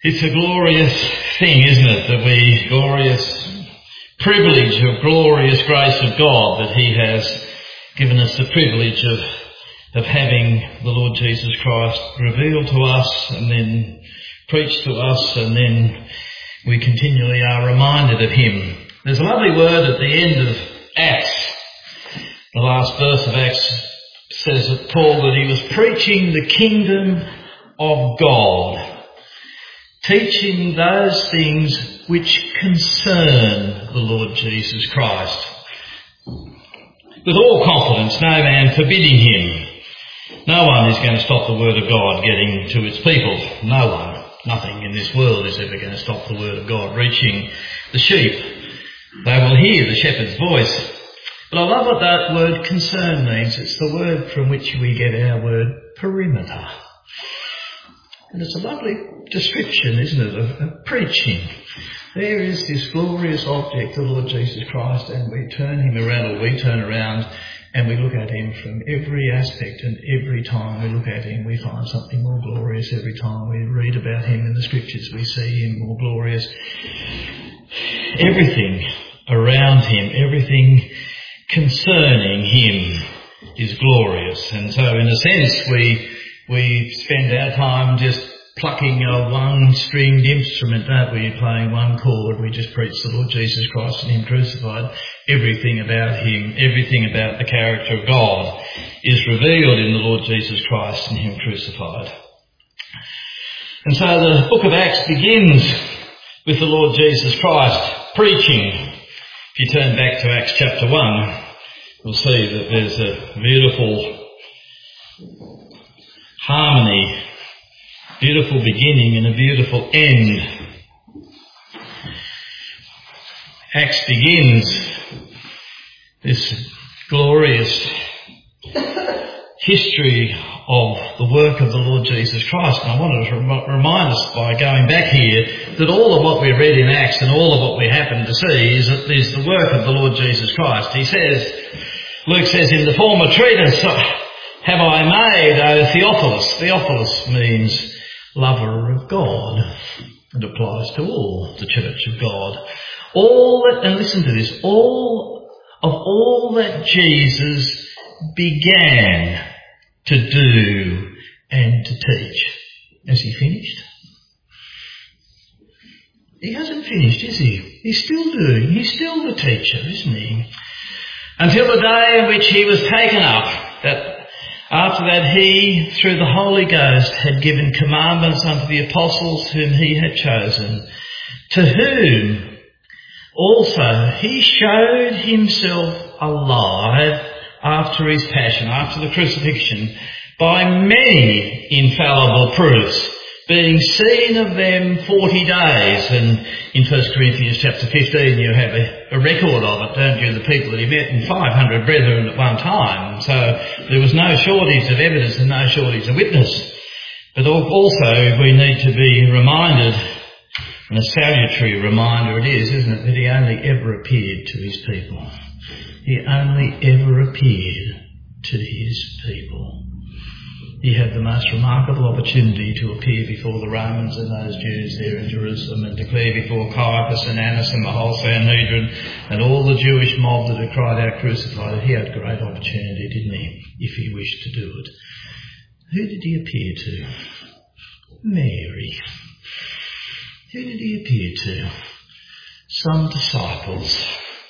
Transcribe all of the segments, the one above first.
It's a glorious thing, isn't it, glorious privilege of glorious grace of God that He has given us the privilege of having the Lord Jesus Christ revealed to us and then preached to us, and then we continually are reminded of Him. There's a lovely word at the end of Acts. The last verse of Acts says that Paul that he was preaching the kingdom of God, teaching those things which concern the Lord Jesus Christ, with all confidence, no man forbidding him. No one is going to stop the word of God getting to its people. No one. Nothing in this world is ever going to stop the word of God reaching the sheep. They will hear the shepherd's voice. But I love what that word concern means. It's the word from which we get our word perimeter. And it's a lovely description, isn't it, of preaching. There is this glorious object, the Lord Jesus Christ, and we turn Him around, or we turn around, and we look at Him from every aspect, and every time we look at Him we find something more glorious. Every time we read about Him in the Scriptures we see Him more glorious. Everything around Him, everything concerning Him is glorious. And so in a sense we spend our time just plucking a one-stringed instrument, don't we, playing one chord. We just preach the Lord Jesus Christ and Him crucified. Everything about Him, everything about the character of God is revealed in the Lord Jesus Christ and Him crucified. And so the book of Acts begins with the Lord Jesus Christ preaching. If you turn back to Acts chapter 1, you'll see that there's a beautiful harmony, beautiful beginning and a beautiful end. Acts begins this glorious history of the work of the Lord Jesus Christ. And I wanted to remind us by going back here that all of what we read in Acts and all of what we happen to see is the work of the Lord Jesus Christ. He says, Luke says, in the former treatise have I made, O Theophilus. Theophilus means lover of God. It applies to all the church of God. And listen to this, all that Jesus began to do and to teach. Has He finished? He hasn't finished, is He? He's still doing. He's still the teacher, isn't He? Until the day in which He was taken up, that after that He, through the Holy Ghost, had given commandments unto the apostles whom He had chosen, to whom also He showed Himself alive after His passion, after the crucifixion, by many infallible proofs, being seen of them 40 days. And in 1 Corinthians chapter 15 you have a record of it, don't you? The people that He met, and 500 brethren at one time. So there was no shortage of evidence and no shortage of witness. But also we need to be reminded, and a salutary reminder it is, isn't it, that He only ever appeared to His people. He only ever appeared to His people. He had the most remarkable opportunity to appear before the Romans and those Jews there in Jerusalem and declare before Caiaphas and Annas and the whole Sanhedrin and all the Jewish mob that had cried out, crucify it. He had great opportunity, didn't he, if he wished to do it. Who did He appear to? Mary. Who did He appear to? Some disciples.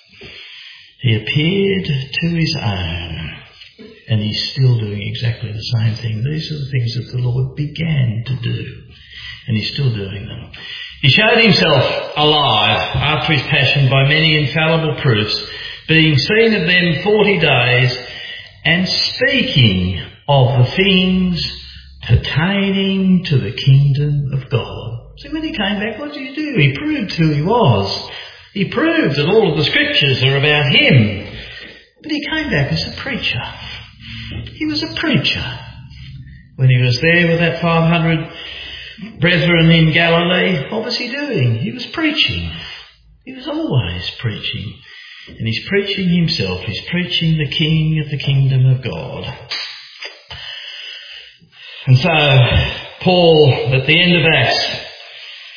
He appeared to His own, and He's still doing exactly the same thing. These are the things that the Lord began to do, and He's still doing them. He showed Himself alive after His passion by many infallible proofs, being seen of them 40 days, and speaking of the things pertaining to the kingdom of God. So when He came back, what did He do? He proved who He was. He proved that all of the Scriptures are about Him. But He came back as a preacher. He was a preacher. When He was there with that 500 brethren in Galilee, what was He doing? He was preaching. He was always preaching. And He's preaching Himself. He's preaching the King of the kingdom of God. And so Paul, at the end of Acts,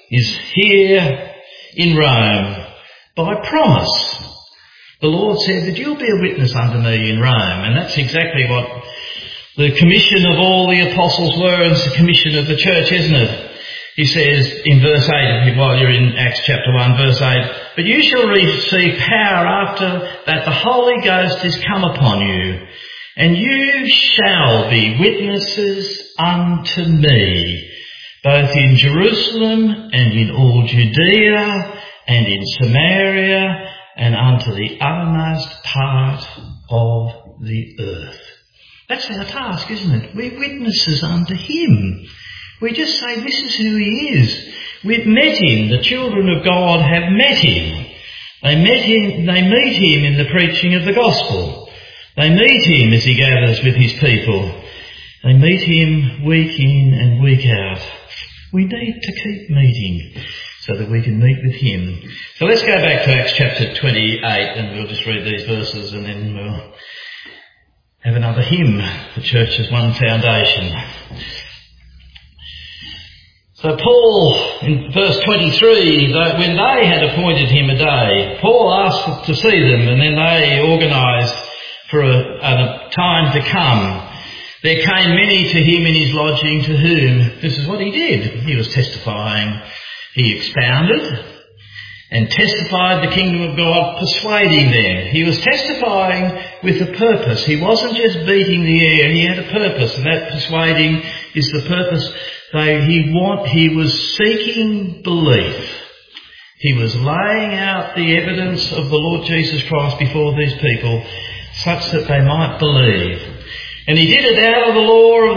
is here in Rome by promise. The Lord said that you'll be a witness unto me in Rome, and that's exactly what the commission of all the apostles were, and it's the commission of the church, isn't it? He says in verse 8, while you're in Acts chapter 1, verse 8, but you shall receive power after that the Holy Ghost is come upon you, and you shall be witnesses unto me, both in Jerusalem and in all Judea and in Samaria and unto the uttermost part of the earth. That's our task, isn't it? We're witnesses unto him. We just say this is who he is. We've met him. The children of God have met him. They meet him in the preaching of the gospel. They meet him as he gathers with his people. They meet him week in and week out. We need to keep meeting so that we can meet with him. So let's go back to Acts chapter 28 and we'll just read these verses and then we'll have another hymn. The church has one foundation. So Paul, in verse 23, when they had appointed him a day, Paul asked to see them and then they organised for a time to come. There came many to him in his lodging, to whom, this is what he did. He was testifying. He expounded and testified the kingdom of God, persuading them. He was testifying with a purpose. He wasn't just beating the air. He had a purpose, and that persuading is the purpose. He was seeking belief. He was laying out the evidence of the Lord Jesus Christ before these people such that they might believe. And he did it out of the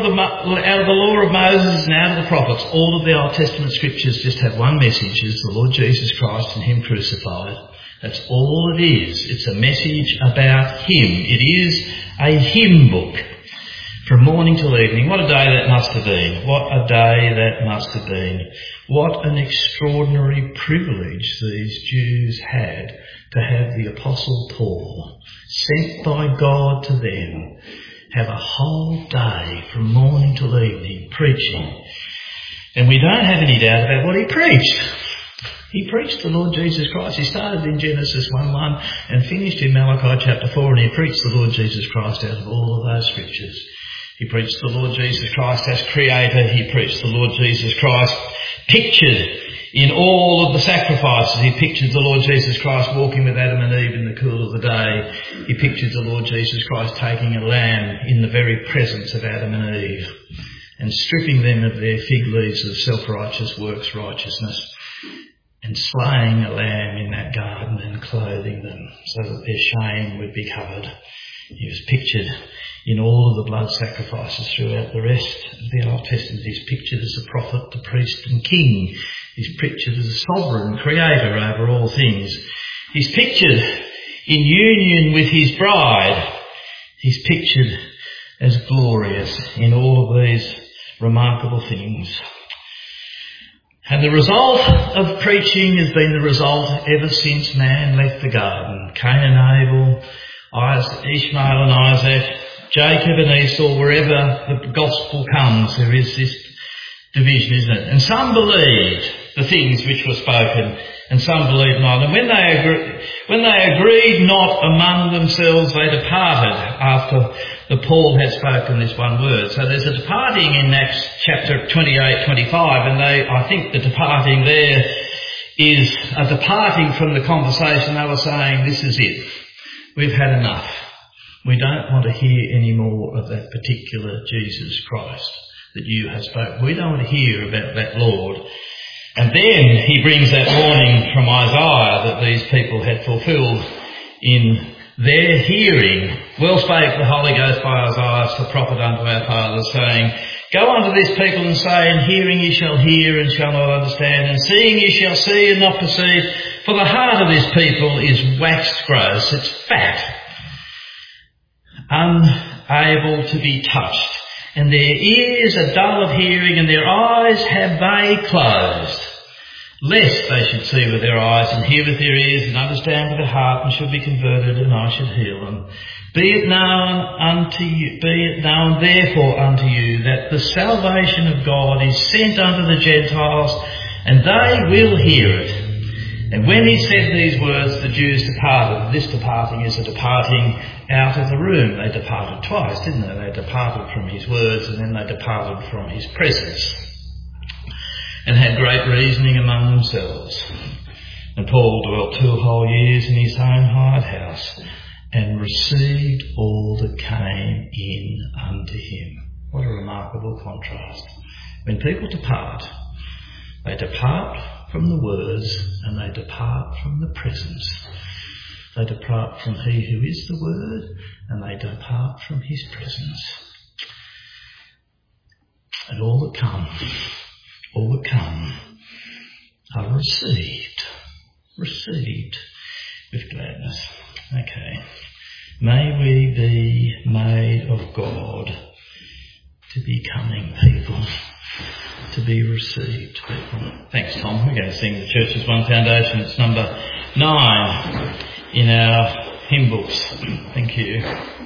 law of Moses and out of the prophets. All of the Old Testament scriptures just have one message. It's the Lord Jesus Christ and him crucified. That's all it is. It's a message about him. It is a hymn book. From morning till evening. What a day that must have been. What a day that must have been. What an extraordinary privilege these Jews had to have the Apostle Paul, sent by God to them, have a whole day from morning till evening preaching. And we don't have any doubt about what he preached. He preached the Lord Jesus Christ. He started in Genesis 1:1 and finished in Malachi chapter 4, and he preached the Lord Jesus Christ out of all of those scriptures. He preached the Lord Jesus Christ as creator. He preached the Lord Jesus Christ pictured in all of the sacrifices. He pictured the Lord Jesus Christ walking with Adam and Eve in the cool of the day. He pictured the Lord Jesus Christ taking a lamb in the very presence of Adam and Eve and stripping them of their fig leaves of self-righteous works righteousness and slaying a lamb in that garden and clothing them so that their shame would be covered. He was pictured in all of the blood sacrifices throughout the rest of the Old Testament. He's pictured as a prophet, the priest and king. He's pictured as a sovereign creator over all things. He's pictured in union with his bride. He's pictured as glorious in all of these remarkable things. And the result of preaching has been the result ever since man left the garden. Cain and Abel, Ishmael and Isaac, Jacob and Esau, wherever the gospel comes, there is this division, isn't it? And some believed the things which were spoken, and some believed not. And when they agreed not among themselves, they departed after the Paul had spoken this one word. So there's a departing in Acts chapter 28, 25, and I think the departing there is a departing from the conversation. They were saying, this is it. We've had enough. We don't want to hear any more of that particular Jesus Christ that you have spoken. We don't want to hear about that Lord. And then he brings that warning from Isaiah that these people had fulfilled in their hearing. Well spake the Holy Ghost by Isaiah, the prophet unto our fathers, saying, go unto this people and say, in hearing ye shall hear and shall not understand, and seeing ye shall see and not perceive. For the heart of this people is waxed gross, it's fat, unable to be touched. And their ears are dull of hearing, and their eyes have they closed, lest they should see with their eyes, and hear with their ears, and understand with their heart, and should be converted, and I should heal them. Be it known therefore unto you, that the salvation of God is sent unto the Gentiles, and they will hear it. And when he said these words, the Jews departed. This departing is a departing out of the room. They departed twice, didn't they? They departed from his words and then they departed from his presence, and had great reasoning among themselves. And Paul dwelt 2 whole years in his own hired house, and received all that came in unto him. What a remarkable contrast. When people depart, they depart from the words and they depart from the presence. They depart from he who is the word and they depart from his presence. And all that come are received with gladness. Okay. May we be made of God to be coming people, to be received people. Thanks, Tom. We're going to sing the Church's One Foundation. It's number 9 in our hymn books. Thank you.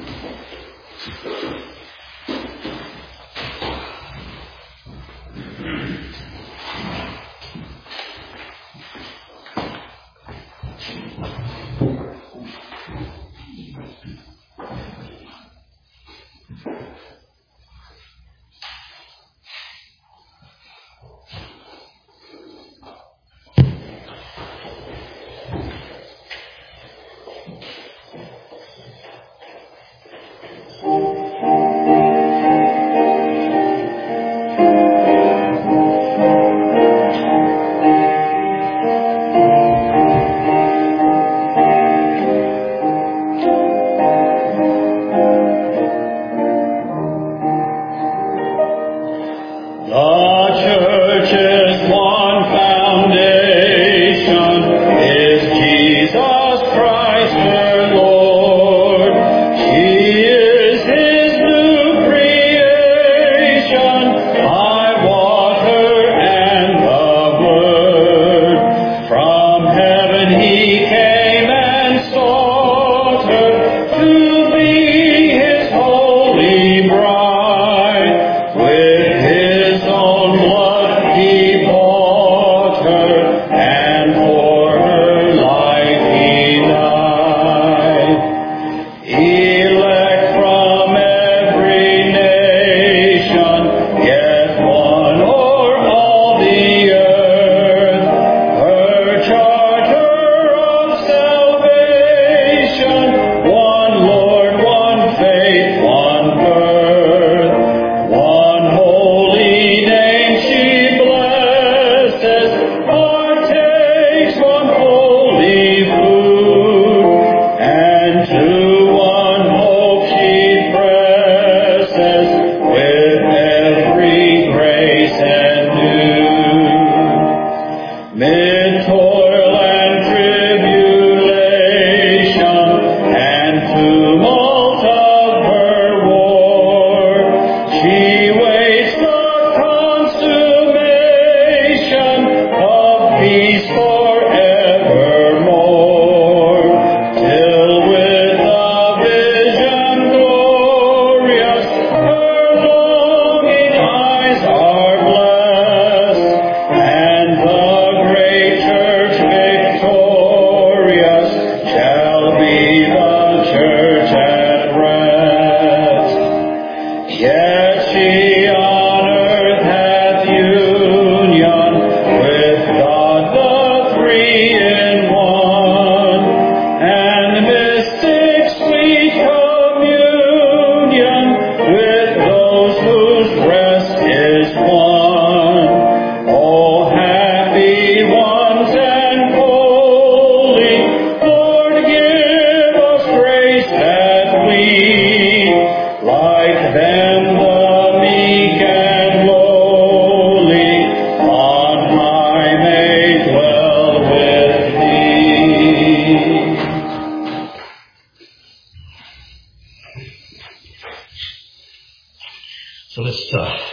So let's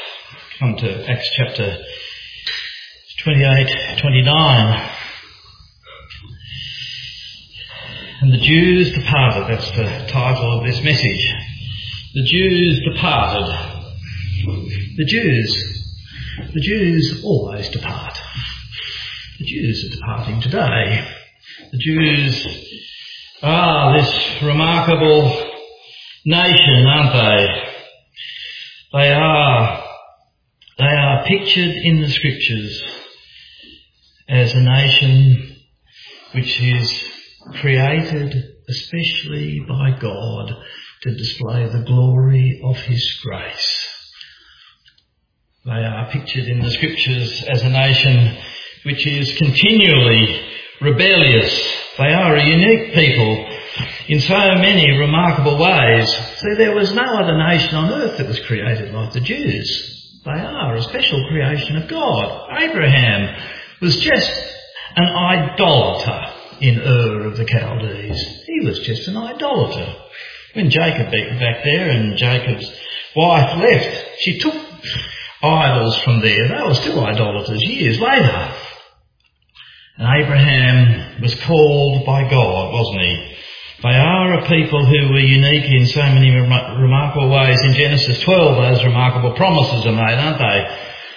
come to Acts chapter 28, 29. And the Jews departed. That's the title of this message. The Jews departed. The Jews always depart. The Jews are departing today. The Jews are this remarkable nation, aren't they? They are pictured in the Scriptures as a nation which is created especially by God to display the glory of His grace. They are pictured in the Scriptures as a nation which is continually rebellious. They are a unique people in so many remarkable ways. See, there was no other nation on earth that was created like the Jews. They are a special creation of God. Abraham was just an idolater in Ur of the Chaldees. He was just an idolater. When Jacob went back there and Jacob's wife left, she took idols from there. They were still idolaters years later. And Abraham was called by God, wasn't he? They are a people who were unique in so many remarkable ways. In Genesis 12, those remarkable promises are made, aren't they?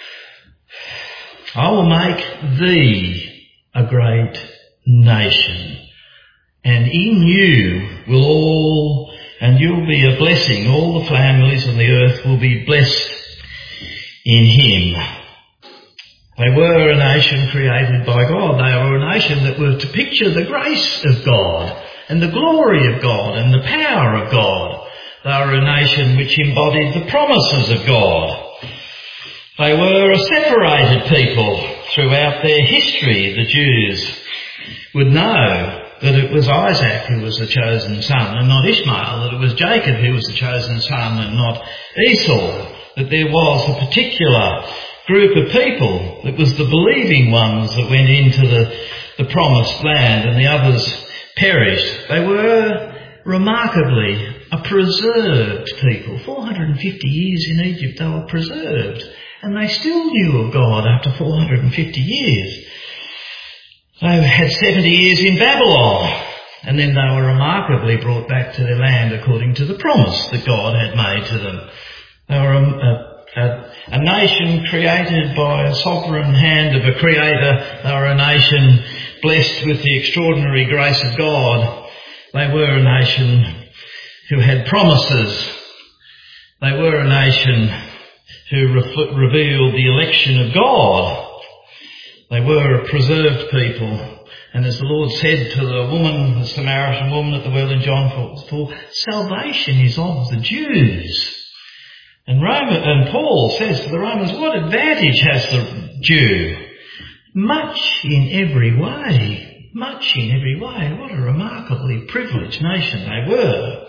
I will make thee a great nation, and in you you'll be a blessing. All the families of the earth will be blessed in him. They were a nation created by God. They were a nation that were to picture the grace of God and the glory of God and the power of God. They were a nation which embodied the promises of God. They were a separated people throughout their history. The Jews would know that it was Isaac who was the chosen son and not Ishmael, that it was Jacob who was the chosen son and not Esau, that there was a particular group of people that was the believing ones that went into the promised land and the others perished. They were remarkably a preserved people. 450 years in Egypt they were preserved, and they still knew of God after 450 years. They had 70 years in Babylon, and then they were remarkably brought back to their land according to the promise that God had made to them. They were a nation created by a sovereign hand of a creator. They were a nation blessed with the extraordinary grace of God. They were a nation who had promises. They were a nation who revealed the election of God. They were a preserved people. And as the Lord said to the woman, the Samaritan woman at the well in John 4, salvation is of the Jews. And Paul says to the Romans, what advantage has the Jew? Much in every way. Much in every way. What a remarkably privileged nation they were.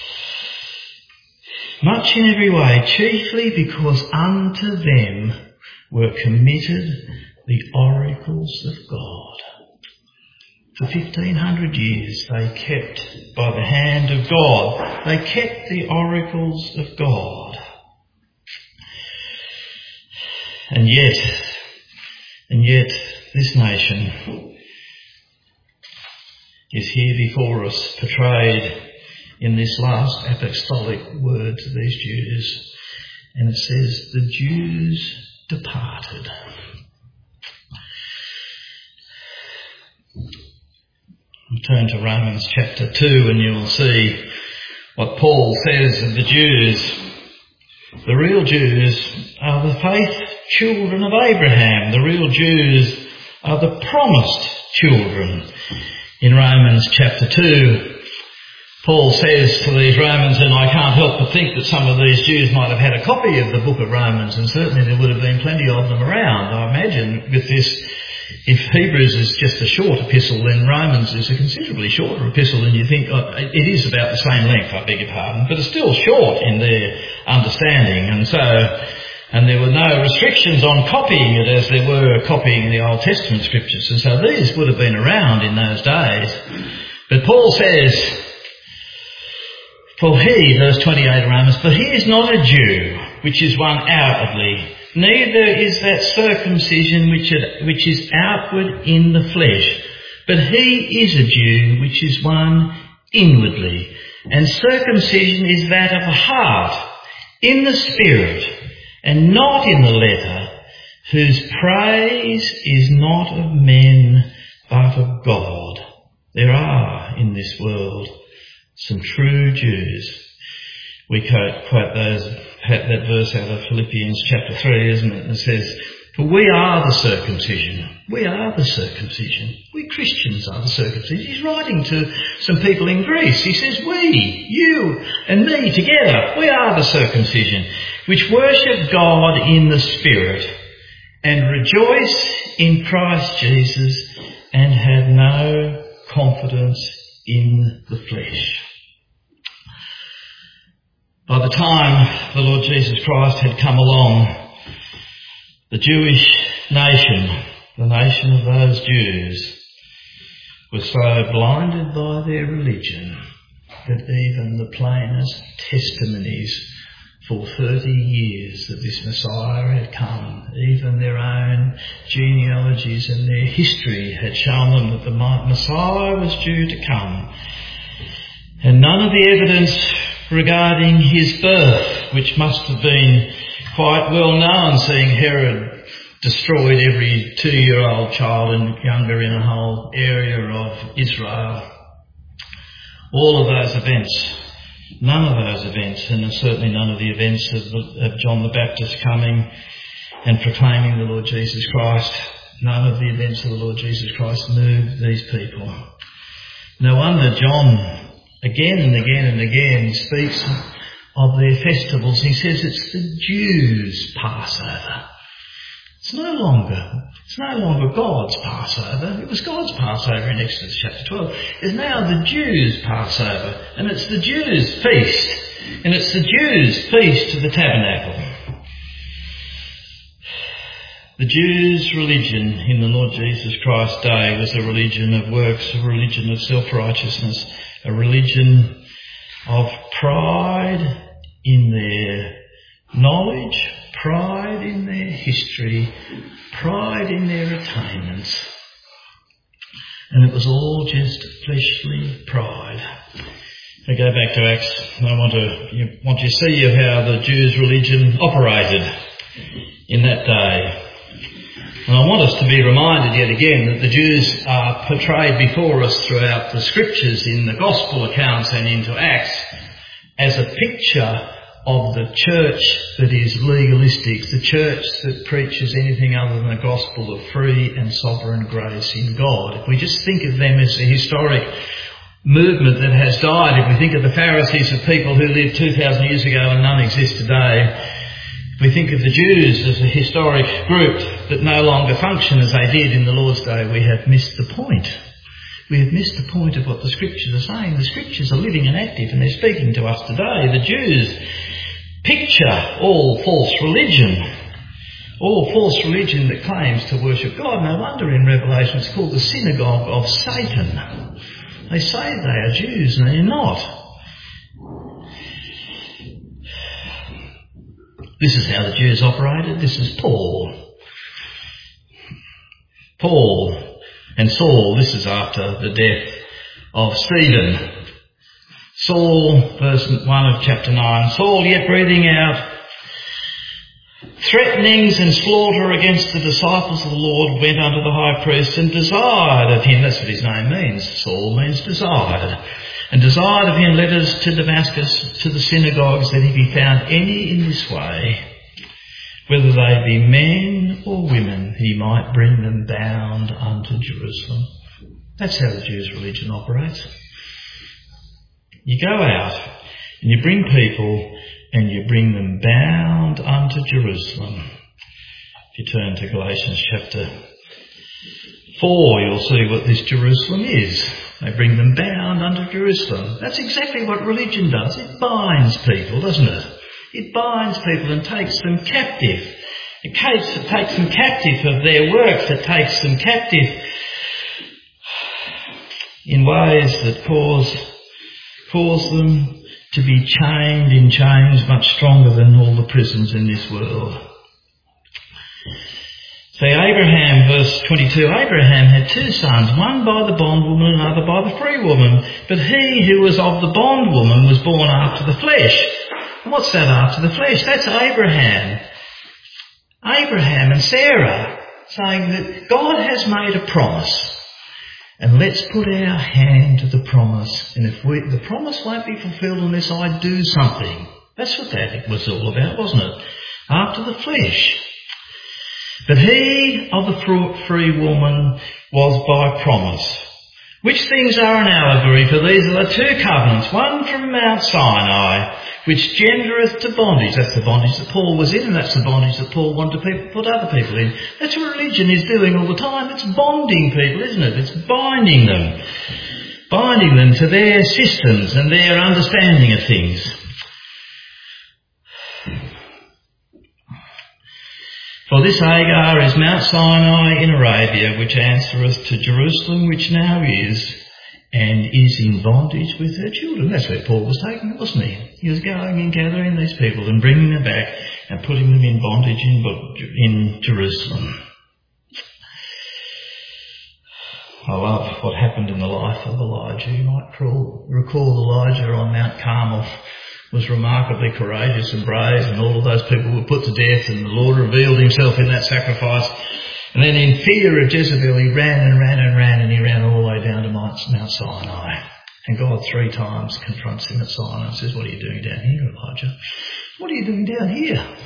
Much in every way, chiefly because unto them were committed the oracles of God. For 1500 years they kept, by the hand of God, they kept the oracles of God. And yet this nation is here before us, portrayed in this last apostolic word to these Jews. And it says, the Jews departed. Turn to Romans chapter 2 and you'll see what Paul says of the Jews. The real Jews are the faith children of Abraham. The real Jews are the promised children. In Romans chapter 2, Paul says to these Romans, and I can't help but think that some of these Jews might have had a copy of the book of Romans, and certainly there would have been plenty of them around. I imagine with this, if Hebrews is just a short epistle, then Romans is a considerably shorter epistle, and you think, it is about the same length, I beg your pardon, but it's still short in their understanding. And there were no restrictions on copying it as there were copying the Old Testament scriptures. And so these would have been around in those days. But Paul says, for he, verse 28 of Romans, for he is not a Jew, which is one outwardly, neither is that circumcision which is outward in the flesh, but he is a Jew, which is one inwardly. And circumcision is that of the heart, in the spirit, and not in the letter, whose praise is not of men but of God. There are in this world some true Jews. We quote that verse out of Philippians chapter 3, isn't it? It says, "For we are the circumcision. We are the circumcision. We Christians are the circumcision." He's writing to some people in Greece. He says, "We, you and me together, we are the circumcision, which worship God in the Spirit and rejoice in Christ Jesus and have no confidence in the flesh." By the time the Lord Jesus Christ had come along, the Jewish nation, the nation of those Jews, was so blinded by their religion that even the plainest testimonies for 30 years that this Messiah had come, even their own genealogies and their history had shown them that the Messiah was due to come. And none of the evidence regarding his birth, which must have been quite well known, seeing Herod destroyed every 2-year-old child and younger in the whole area of Israel. All of those events, none of those events, and certainly none of the events of John the Baptist coming and proclaiming the Lord Jesus Christ, none of the events of the Lord Jesus Christ moved these people. No wonder John again and again and again speaks of their festivals. He says it's the Jews' Passover. It's no longer God's Passover. It was God's Passover in Exodus chapter 12. It's now the Jews' Passover, and it's the Jews' feast, and it's the Jews' feast of the tabernacle. The Jews' religion in the Lord Jesus Christ's day was a religion of works, a religion of self-righteousness, a religion of pride in their knowledge, pride in their history, pride in their attainments. And it was all just fleshly pride. If we go back to Acts, I want you to see how the Jews' religion operated in that day. And I want us to be reminded yet again that the Jews are portrayed before us throughout the scriptures in the gospel accounts and into Acts as a picture of the church that is legalistic, the church that preaches anything other than the gospel of free and sovereign grace in God. If we just think of them as a historic movement that has died, if we think of the Pharisees as people who lived 2,000 years ago and none exist today, if we think of the Jews as a historic group that no longer function as they did in the Lord's day, we have missed the point. We have missed the point of what the Scriptures are saying. The Scriptures are living and active and they're speaking to us today. The Jews picture all false religion that claims to worship God. No wonder in Revelation it's called the synagogue of Satan. They say they are Jews and they're not. This is how the Jews operated. This is Paul and Saul. This is after the death of Stephen. Saul, verse 1 of chapter 9. Saul, yet breathing out threatenings and slaughter against the disciples of the Lord, went unto the high priest and desired of him. That's what his name means. Saul means desired. And desired of him letters to Damascus, to the synagogues, that if he found any in this way, whether they be men or women, he might bring them bound unto Jerusalem. That's how the Jews' religion operates. You go out and you bring people and you bring them bound unto Jerusalem. If you turn to Galatians chapter 4, you'll see what this Jerusalem is. They bring them bound unto Jerusalem. That's exactly what religion does. It binds people, doesn't it? It binds people and takes them captive. It takes them captive of their works. It takes them captive in ways that cause them to be chained in chains much stronger than all the prisons in this world. See, Abraham, verse 22, Abraham had 2 sons, one by the bondwoman and another by the free woman. But he who was of the bondwoman was born after the flesh. And what's that after the flesh? That's Abraham. Abraham and Sarah, saying that God has made a promise and let's put our hand to the promise, and if the promise won't be fulfilled unless I do something. That's what that was all about, wasn't it? After the flesh. But he of the free woman was by promise. Which things are an allegory, for these are the two covenants, one from Mount Sinai, which gendereth to bondage. That's the bondage that Paul was in, and that's the bondage that Paul wanted to put other people in. That's what religion is doing all the time. It's bonding people, isn't it? It's binding them to their systems and their understanding of things. For this Hagar is Mount Sinai in Arabia, which answereth to Jerusalem, which now is, and is in bondage with her children. That's where Paul was taking it, wasn't he? He was going and gathering these people and bringing them back and putting them in bondage in Jerusalem. I love what happened in the life of Elijah. You might recall Elijah on Mount Carmel was remarkably courageous and brave, and all of those people were put to death, and the Lord revealed himself in that sacrifice. And then in fear of Jezebel, he ran, and he ran all the way down to Mount Sinai. And God 3 times confronts him at Sinai and says, "What are you doing down here, Elijah? What are you doing down here?"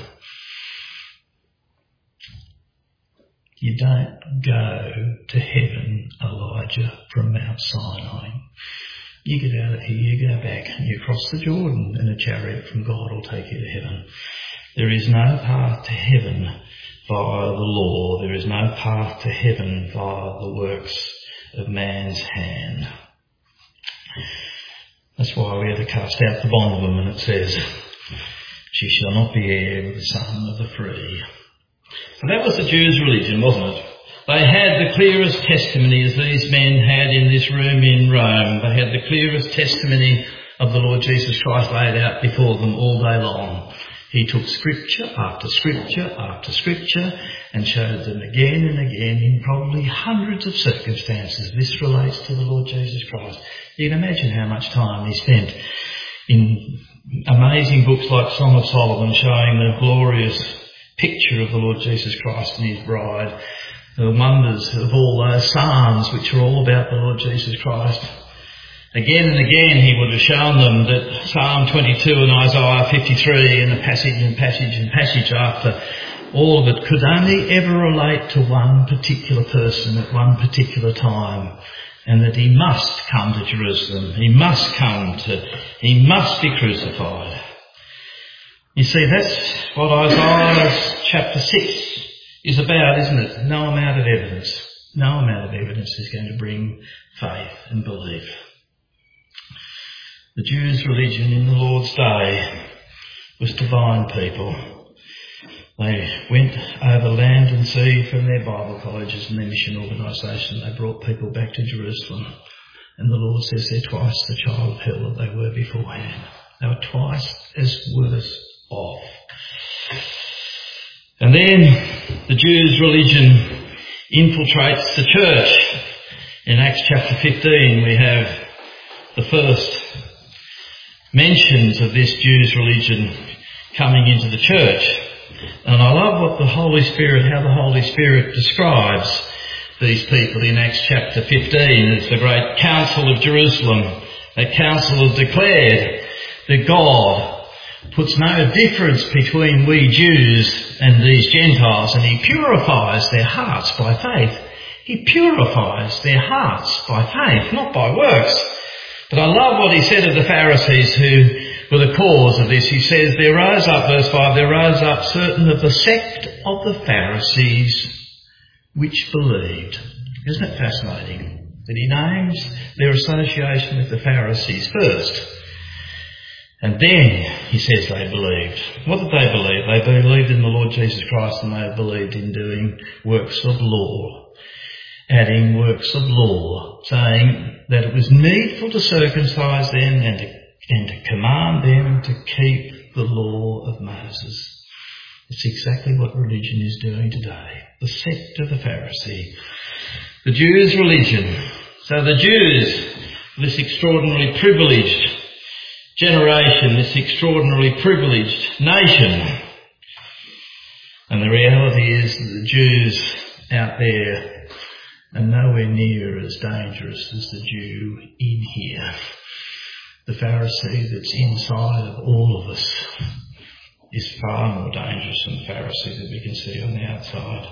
You don't go to heaven, Elijah, from Mount Sinai. You get out of here, you go back, and you cross the Jordan, and a chariot from God will take you to heaven. There is no path to heaven via the law. There is no path to heaven via the works of man's hand. That's why we are to cast out the bondwoman, it says, "She shall not be heir with the son of the free." So that was the Jews' religion, wasn't it? They had the clearest testimony, as these men had in this room in Rome. They had the clearest testimony of the Lord Jesus Christ laid out before them all day long. He took scripture after scripture after scripture and showed them again and again in probably hundreds of circumstances. This relates to the Lord Jesus Christ. You can imagine how much time he spent in amazing books like Song of Solomon, showing the glorious picture of the Lord Jesus Christ and his bride. The wonders of all those psalms which are all about the Lord Jesus Christ. Again and again he would have shown them that Psalm 22 and Isaiah 53 and the passage after, all of it could only ever relate to one particular person at one particular time, and that he must come to Jerusalem. He must be crucified. You see, that's what Isaiah chapter 6 is about, isn't it? No amount of evidence is going to bring faith and belief. The Jews' religion in the Lord's day was to bind people. They went over land and sea from their Bible colleges and their mission organisation. They brought people back to Jerusalem. And the Lord says they're twice the child of hell that they were beforehand. They were twice as worse off. And then the Jews' religion infiltrates the church. In Acts chapter 15 we have the first mentions of this Jews' religion coming into the church. And I love how the Holy Spirit describes these people in Acts chapter 15. It's the great council of Jerusalem. That council has declared that God puts no difference between we Jews and these Gentiles, and he purifies their hearts by faith. He purifies their hearts by faith, not by works. But I love what he said of the Pharisees who were the cause of this. He says, there rose up, verse 5, there rose up certain of the sect of the Pharisees which believed. Isn't it fascinating that he names their association with the Pharisees first? And then he says they believed. What did they believe? They believed in the Lord Jesus Christ, and they believed in doing works of law. Adding works of law, saying that it was needful to circumcise them and to command them to keep the law of Moses. It's exactly what religion is doing today. The sect of the Pharisee. The Jews' religion. So the Jews, this extraordinarily privileged generation, this extraordinarily privileged nation, And the reality is that the Jews out there are nowhere near as dangerous as the Jew in here. The Pharisee that's inside of all of us is far more dangerous than the Pharisee that we can see on the outside.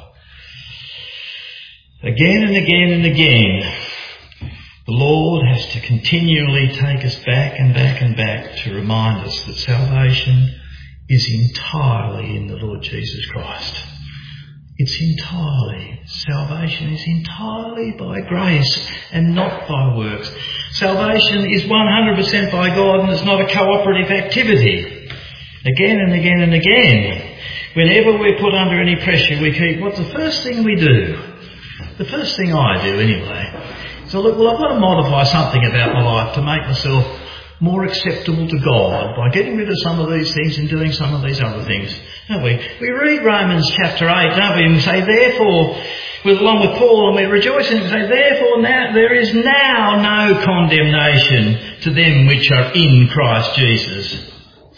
Again and again and again, the Lord has to continually take us back and back and back to remind us that salvation is entirely in the Lord Jesus Christ. It's entirely. Salvation is entirely by grace and not by works. Salvation is 100% by God, and it's not a cooperative activity. Again and again and again, whenever we're put under any pressure, we keep, what's the first thing we do? The first thing I do anyway. So look, well, I've got to modify something about my life to make myself more acceptable to God by getting rid of some of these things and doing some of these other things, don't we? We read Romans chapter 8, don't we? And we say, therefore, along with Paul, and we rejoice in it, we say, therefore now there is now no condemnation to them which are in Christ Jesus.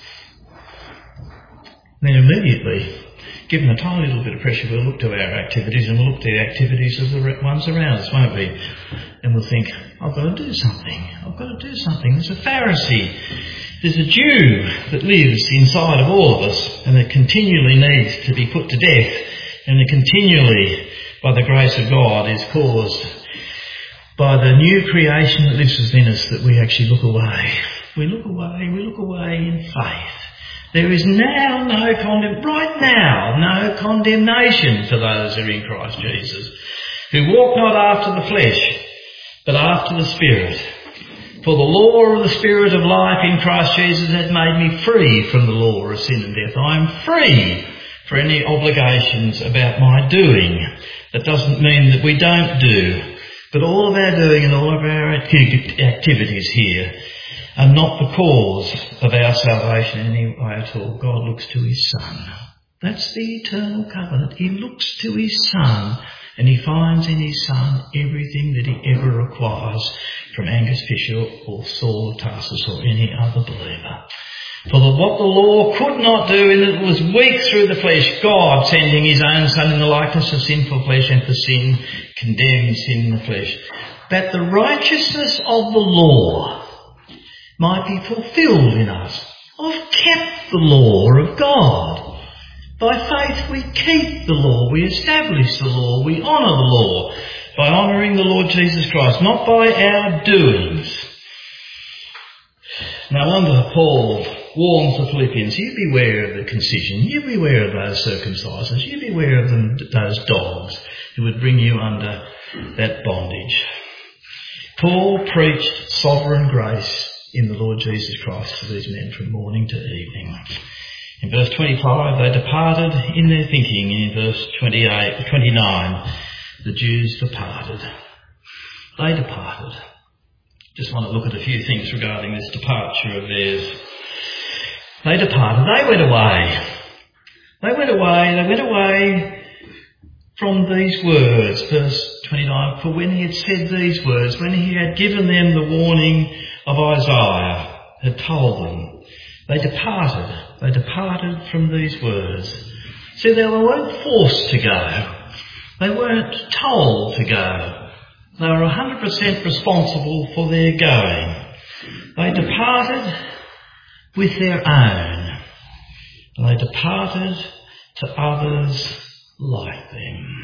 Then immediately, given a tiny little bit of pressure, we'll look to our activities and we'll look to the activities of the ones around us, won't we? And we'll think, I've got to do something. I've got to do something. There's a Pharisee. There's a Jew that lives inside of all of us and that continually needs to be put to death and that continually, by the grace of God, is caused by the new creation that lives within us that we actually look away. We look away in faith. There is now right now no condemnation for those who are in Christ Jesus, who walk not after the flesh, but after the Spirit. For the law of the Spirit of life in Christ Jesus has made me free from the law of sin and death. I am free for any obligations about my doing. That doesn't mean that we don't do, but all of our doing and all of our activities here are not the cause of our salvation in any way at all. God looks to his Son. That's the eternal covenant. He looks to his Son and he finds in his Son everything that he ever requires from Angus Fisher or Saul of Tarsus or any other believer. For what the law could not do in that it was weak through the flesh, God sending his own Son in the likeness of sinful flesh and for sin condemned sin in the flesh, that the righteousness of the law might be fulfilled in us. I've kept the law of God. By faith we keep the law, we establish the law, we honour the law by honouring the Lord Jesus Christ, not by our doings. No wonder Paul warns the Philippians, you beware of the concision, you beware of those circumcises, you beware of those dogs who would bring you under that bondage. Paul preached sovereign grace in the Lord Jesus Christ to these men from morning to evening. In verse 25, they departed in their thinking. In verse 29, the Jews departed. They departed. Just want to look at a few things regarding this departure of theirs. They departed. They went away. They went away from these words. Verse 29, for when he had said these words, when he had given them the warning of Isaiah, had told them, they departed. They departed from these words. See, they weren't forced to go. They weren't told to go. They were 100% responsible for their going. They departed with their own. They departed to others like them.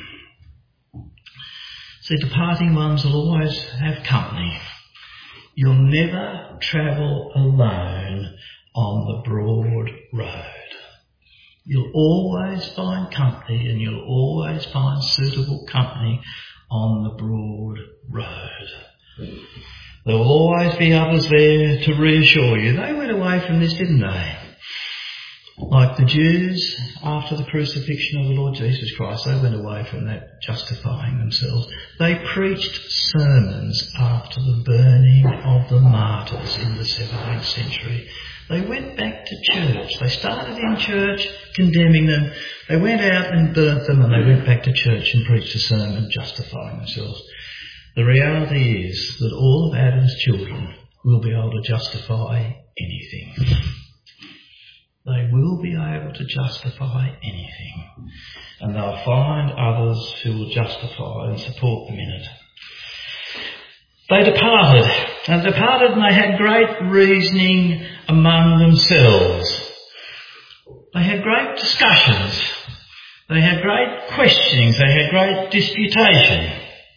See, departing ones will always have company. You'll never travel alone on the broad road. You'll always find company and you'll always find suitable company on the broad road. There will always be others there to reassure you. They went away from this, didn't they? Like the Jews after the crucifixion of the Lord Jesus Christ, they went away from that justifying themselves. They preached sermons after the burning of the martyrs in the 17th century. They went back to church. They started in church condemning them. They went out and burnt them and they went back to church and preached a sermon justifying themselves. The reality is that all of Adam's children will be able to justify anything. they will be able to justify anything. And they'll find others who will justify and support them in it. They departed and they had great reasoning among themselves. They had great discussions. They had great questionings. They had great disputation.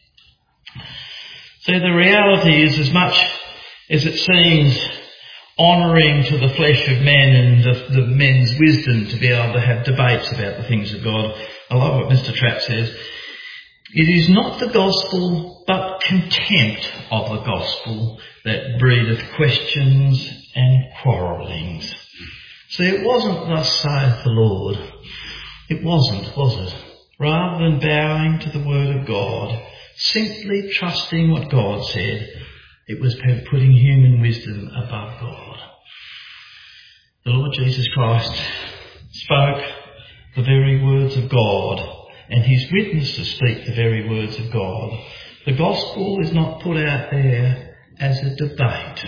So the reality is, as much as it seems honouring to the flesh of men and the men's wisdom to be able to have debates about the things of God, I love what Mr. Trapp says. It is not the gospel, but contempt of the gospel that breedeth questions and quarrellings. See, it wasn't thus saith the Lord. It wasn't, was it? Rather than bowing to the word of God, simply trusting what God said, it was putting human wisdom above God. The Lord Jesus Christ spoke the very words of God, and his witnesses speak the very words of God. The gospel is not put out there as a debate.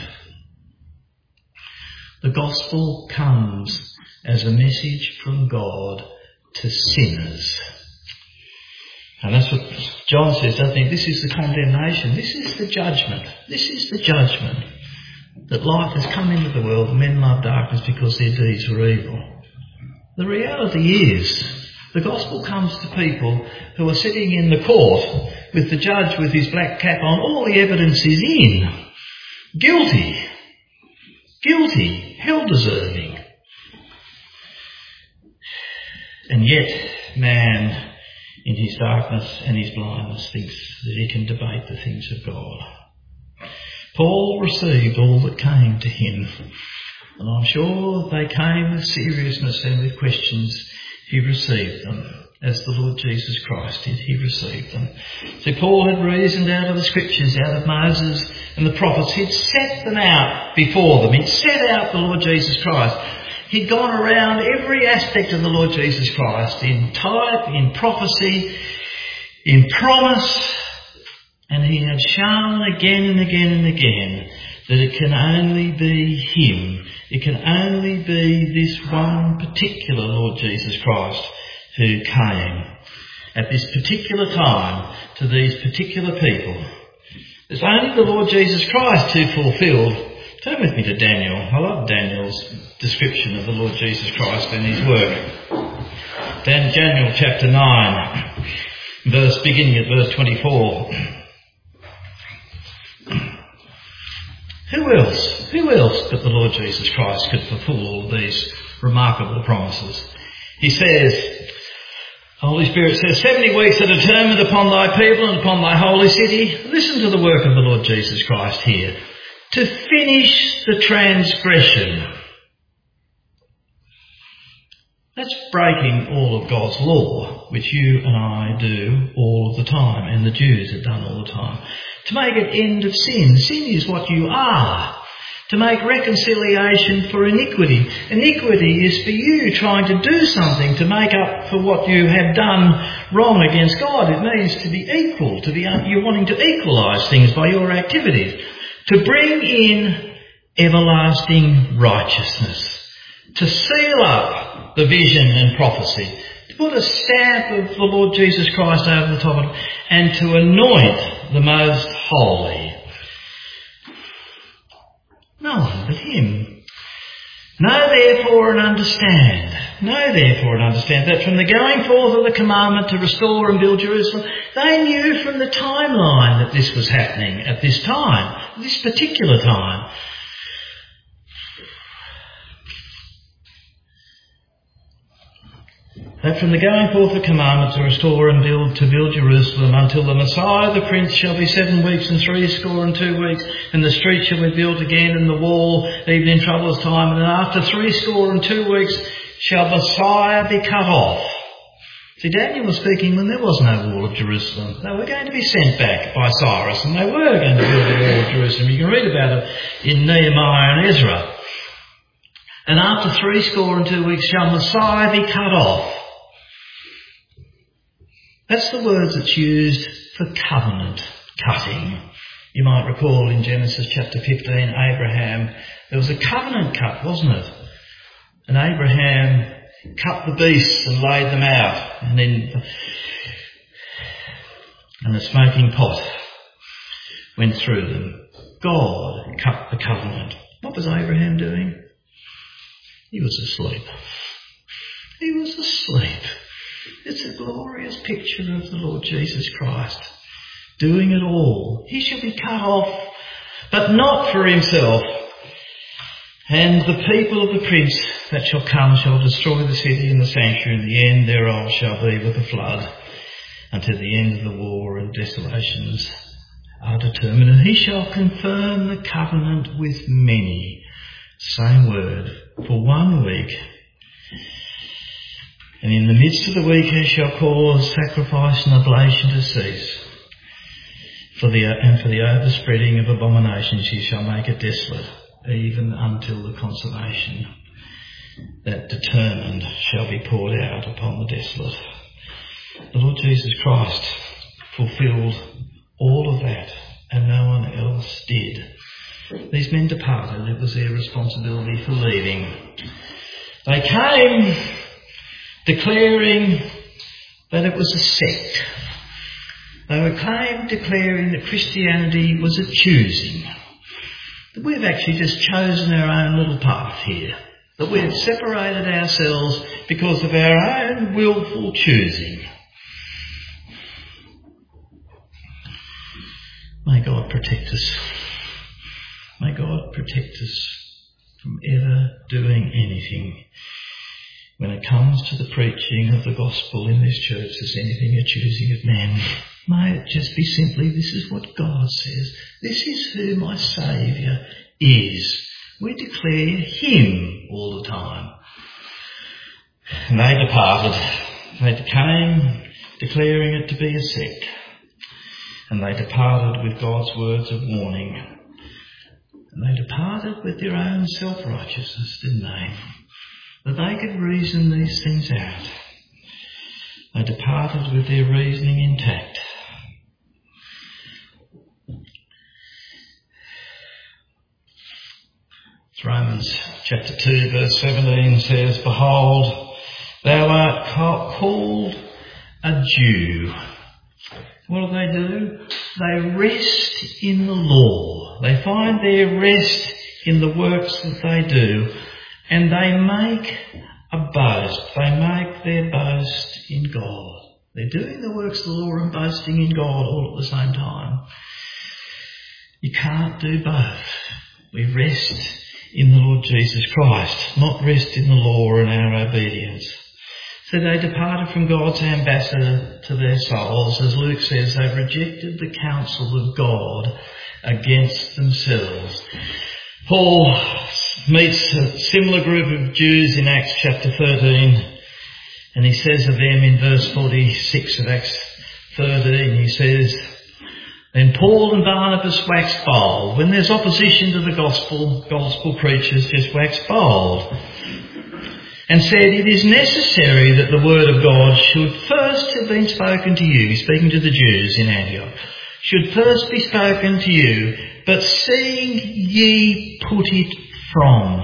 The gospel comes as a message from God to sinners. And that's what John says, doesn't he? This is the condemnation. This is the judgment. This is the judgment. That light has come into the world and men love darkness because their deeds were evil. The reality is, the gospel comes to people who are sitting in the court with the judge with his black cap on. All the evidence is in. Guilty. Guilty. Hell deserving. And yet, man, in his darkness and his blindness, thinks that he can debate the things of God. Paul received all that came to him, and I'm sure they came with seriousness and with questions. He received them, as the Lord Jesus Christ did. He received them. So Paul had reasoned out of the scriptures, out of Moses and the prophets. He'd set them out before them. He'd set out the Lord Jesus Christ. He'd gone around every aspect of the Lord Jesus Christ, in type, in prophecy, in promise, and he had shown again and again and again that it can only be him. It can only be this one particular Lord Jesus Christ who came at this particular time to these particular people. It's only the Lord Jesus Christ who fulfilled. Turn with me to Daniel. I love Daniel's description of the Lord Jesus Christ and his work. Daniel chapter 9, beginning at verse 24. Who else but the Lord Jesus Christ could fulfill all these remarkable promises? He says, the Holy Spirit says, 70 weeks are determined upon thy people and upon thy holy city. Listen to the work of the Lord Jesus Christ here. To finish the transgression. That's breaking all of God's law, which you and I do all of the time, and the Jews have done all the time. To make an end of sin. Sin is what you are. To make reconciliation for iniquity. Iniquity is for you trying to do something to make up for what you have done wrong against God. It means to be equal, you're wanting to equalise things by your activities. To bring in everlasting righteousness. To seal up the vision and prophecy. To put a stamp of the Lord Jesus Christ over the top of it. And to anoint the most holy. No one but him. Know therefore and understand that from the going forth of the commandment to restore and build Jerusalem, they knew from the timeline that this was happening at this time, this particular time. That from the going forth of the commandment to restore and build Jerusalem until the Messiah the Prince shall be 7 weeks and 62 weeks, and the street shall be built again and the wall even in troublous time, and after 62 weeks shall Messiah be cut off. See, Daniel was speaking when there was no wall of Jerusalem. They were going to be sent back by Cyrus, and they were going to build the wall of Jerusalem. You can read about it in Nehemiah and Ezra. And after 62 weeks shall Messiah be cut off. That's the words that's used for covenant cutting. You might recall in Genesis chapter 15, Abraham, there was a covenant cut, wasn't it? And Abraham cut the beasts and laid them out, and the smoking pot went through them. God cut the covenant. What was Abraham doing? He was asleep. He was asleep. It's a glorious picture of the Lord Jesus Christ doing it all. He shall be cut off, but not for himself. And the people of the prince that shall come shall destroy the city and the sanctuary, and the end thereof shall be with a flood, until the end of the war and desolations are determined. And he shall confirm the covenant with many, same word, for 1 week. And in the midst of the week he shall cause sacrifice and oblation to cease. For the overspreading of abominations he shall make it desolate, even until the consummation that determined shall be poured out upon the desolate. The Lord Jesus Christ fulfilled all of that, and no one else did. These men departed. It was their responsibility for leaving. They came declaring that it was a sect. They came declaring that Christianity was a choosing. That we've actually just chosen our own little path here. That we've separated ourselves because of our own willful choosing. May God protect us. May God protect us from ever doing anything when it comes to the preaching of the gospel in this church as anything a choosing of men. May it just be simply, this is what God says. This is who my Saviour is. We declare him all the time. And they departed. They came declaring it to be a sect. And they departed with God's words of warning. And they departed with their own self-righteousness, didn't they? That they could reason these things out. They departed with their reasoning intact. Romans chapter 2 verse 17 says, Behold, thou art called a Jew. What do? They rest in the law. They find their rest in the works that they do, and they make a boast. They make their boast in God. They're doing the works of the law and boasting in God all at the same time. You can't do both. We rest in the Lord Jesus Christ, not rest in the law and our obedience. So they departed from God's ambassador to their souls. As Luke says, they rejected the counsel of God against themselves. Paul meets a similar group of Jews in Acts chapter 13, and he says of them in verse 46 of Acts 13, he says, Then Paul and Barnabas waxed bold. When there's opposition to the gospel preachers just wax bold, and said, It is necessary that the word of God should first have been spoken to you, speaking to the Jews in Antioch, should first be spoken to you, but seeing ye put it from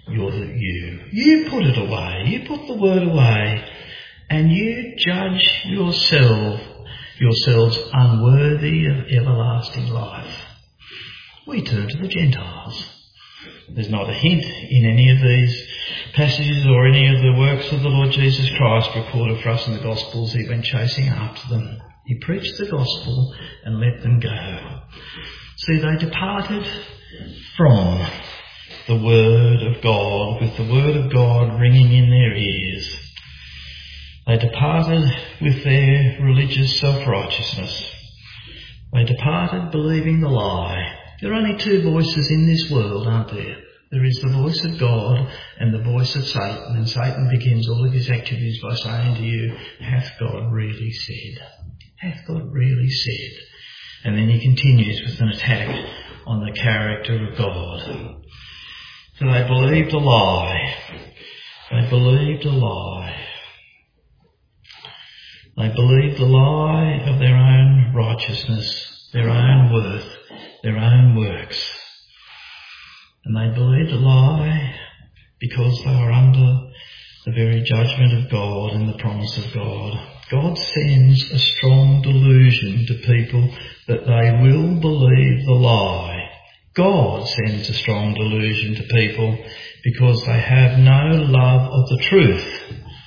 you put it away, you put the word away, and you judge yourselves unworthy of everlasting life. We turn to the Gentiles. There's not a hint in any of these passages or any of the works of the Lord Jesus Christ recorded for us in the Gospels. He went chasing after them. He preached the gospel and let them go. See, they departed from the Word of God, with the Word of God ringing in their ears. They departed with their religious self-righteousness. They departed believing the lie. There are only two voices in this world, aren't there? There is the voice of God and the voice of Satan. And Satan begins all of his activities by saying to you, hath God really said? Hath God really said? And then he continues with an attack on the character of God. So they believed a lie. They believed a lie. They believed the lie of their own righteousness, their own worth, their own works. And they believed a lie because they are under the very judgment of God and the promise of God. God sends a strong delusion to people that they will believe the lie. God sends a strong delusion to people because they have no love of the truth.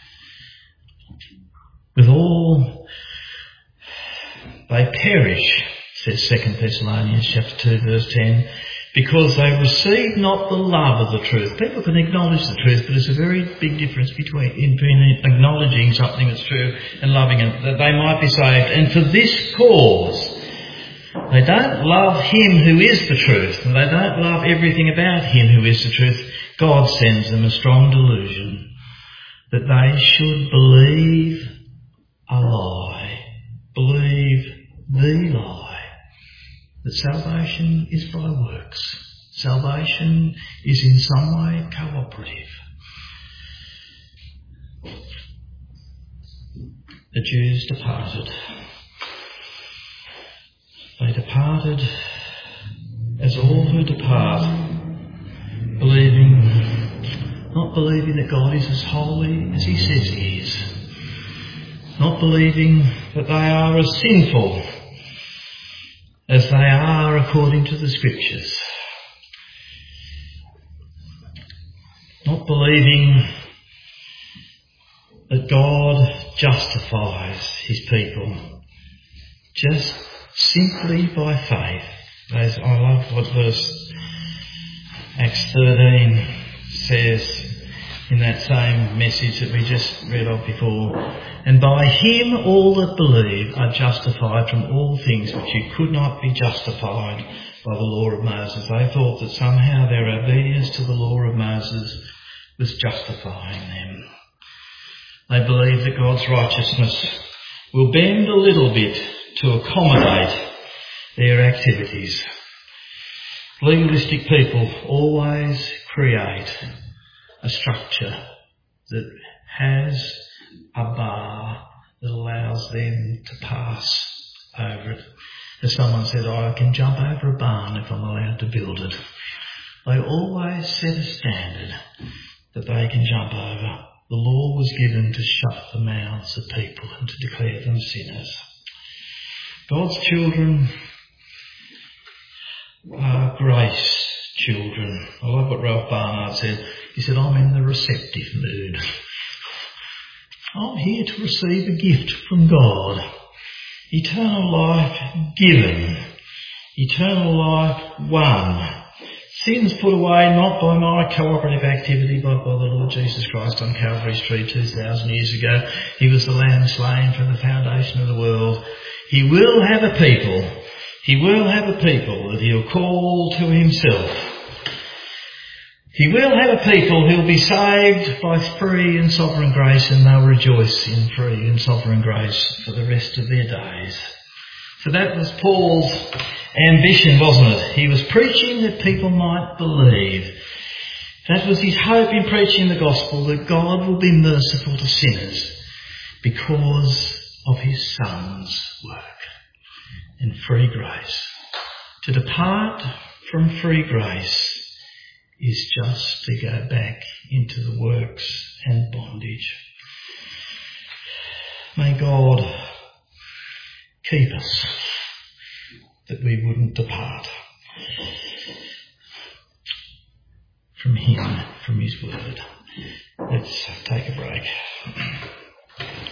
With all they perish, says 2 Thessalonians chapter 2 verse 10, because they receive not the love of the truth. People can acknowledge the truth, but there's a very big difference between acknowledging something that's true and loving it, that they might be saved. And for this cause, they don't love him who is the truth, and they don't love everything about him who is the truth. God sends them a strong delusion that they should believe a lie, believe the lie, that salvation is by works. Salvation is in some way cooperative. The Jews departed. They departed as all who depart, not believing that God is as holy as he says he is, not believing that they are as sinful as they are according to the Scriptures, not believing that God justifies his people just simply by faith. As I love what verse Acts 13 says in that same message that we just read of before. And by him all that believe are justified from all things which you could not be justified by the law of Moses. They thought that somehow their obedience to the law of Moses was justifying them. They believe that God's righteousness will bend a little bit to accommodate their activities. Legalistic people always create a structure that has a bar that allows them to pass over it. As someone said, I can jump over a barn if I'm allowed to build it. They always set a standard that they can jump over. The law was given to shut the mouths of people and to declare them sinners. God's children are grace children. I love what Ralph Barnard said. He said, I'm in the receptive mood. I'm here to receive a gift from God. Eternal life given. Eternal life won. Sins put away not by my cooperative activity but by the Lord Jesus Christ on Calvary's tree 2,000 years ago. He was the Lamb slain from the foundation of the world. He will have a people. He will have a people that he'll call to himself. He will have a people who will be saved by free and sovereign grace, and they'll rejoice in free and sovereign grace for the rest of their days. So that was Paul's ambition, wasn't it? He was preaching that people might believe. That was his hope in preaching the gospel, that God will be merciful to sinners because of his Son's work in free grace. To depart from free grace is just to go back into the works and bondage. May God keep us that we wouldn't depart from him, from his word. Let's take a break.